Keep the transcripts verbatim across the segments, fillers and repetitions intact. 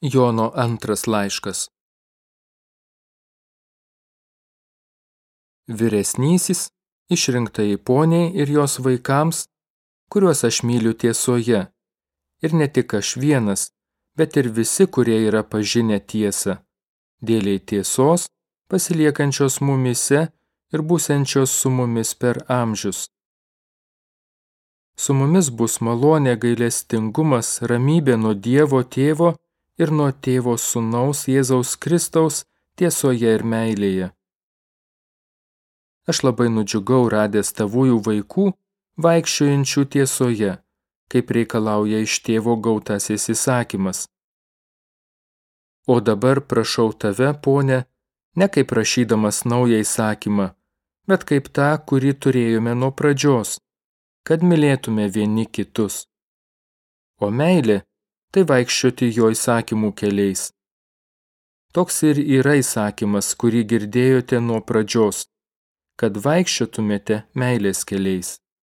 Jono antras laiškas. Vyresnysis, išrinktai poniai ir jos vaikams, kuriuos aš myliu tiesoje, ir ne tik aš vienas, bet ir visi, kurie yra pažinę tiesą, dėliai tiesos, pasiliekančios mumise ir būsiančios su mumis per amžius. Su mumis bus malonė, gailestingumas, ramybė nuo Dievo Tėvo ir nuo Tėvo Sūnaus Jėzaus Kristaus tiesoje ir meilėje. Aš labai nudžiugau radęs tavųjų vaikų, vaikščiojančių tiesoje, kaip reikalauja iš tėvo gautasis įsakymas. O dabar prašau tave, pone, ne kaip prašydamas naują įsakymą, bet kaip tą, kurį turėjome nuo pradžios, kad mylėtume vieni kitus. O meilė – tai vaikščioti jo įsakymų keliais. Toks ir yra įsakymas, kurį girdėjote nuo pradžios, kad vaikščiotumėte meilės keliais.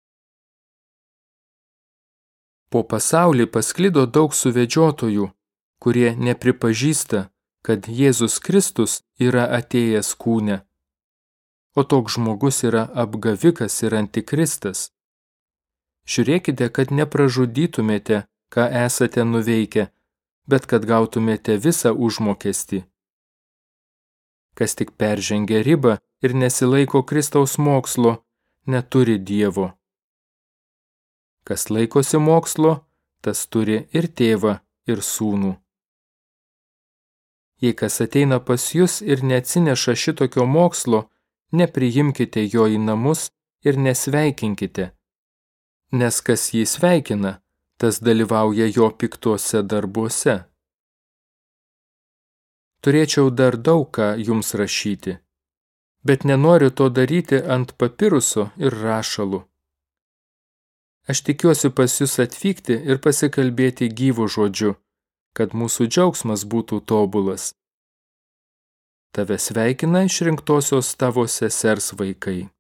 Po pasaulį pasklido daug suvedžiotojų, kurie nepripažįsta, kad Jėzus Kristus yra atėjęs kūne, o toks žmogus yra apgavikas ir antikristas. Žiūrėkite, kad nepražudytumėte, ką esate nuveikę, bet kad gautumėte visą užmokestį. Kas tik peržengia ribą ir nesilaiko Kristaus mokslo, neturi Dievo. Kas laikosi mokslo, tas turi ir tėvą, ir sūnų. Jei kas ateina pas jus ir neatsineša šitokio mokslo, nepriimkite jo į namus ir nesveikinkite, nes kas jį sveikina, tas dalyvauja jo piktuose darbuose. Turėčiau dar daug ką jums rašyti, bet nenoriu to daryti ant papiruso ir rašalų. Aš tikiuosi pas jus atvykti ir pasikalbėti gyvu žodžiu, kad mūsų džiaugsmas būtų tobulas. Tave sveikina išrinktosios tavo sesers vaikai.